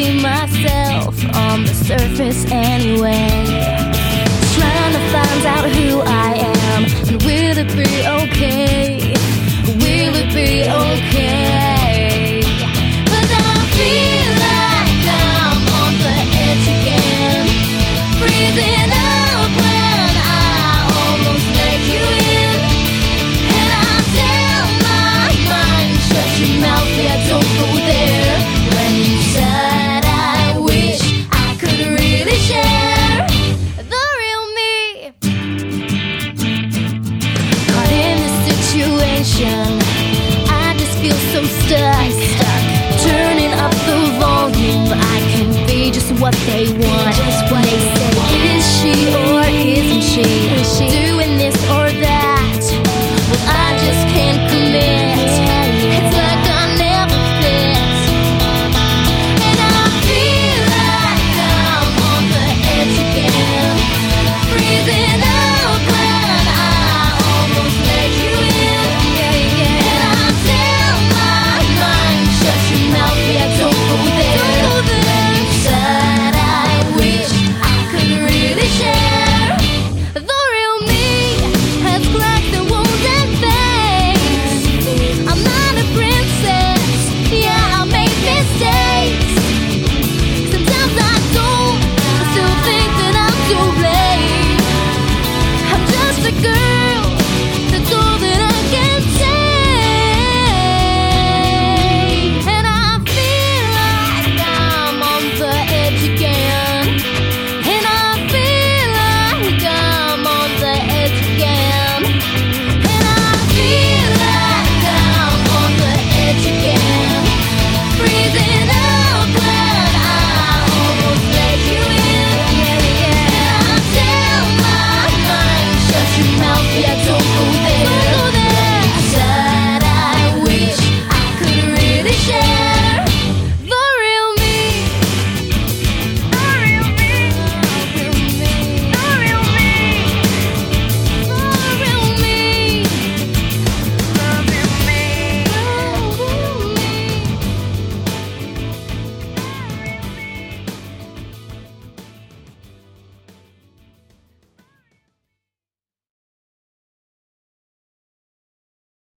see myself on the surface anyway. Trying to find out who I am, and will it be okay? Will it be okay? But I feel like I'm on the edge again, breathing up when I almost let you in. And I tell my mind, shut your mouth, yeah, don't go there. When you said I wish I could really share the real me. Caught in this situation, I just feel so stuck. Turning up the volume, I can be just what they want.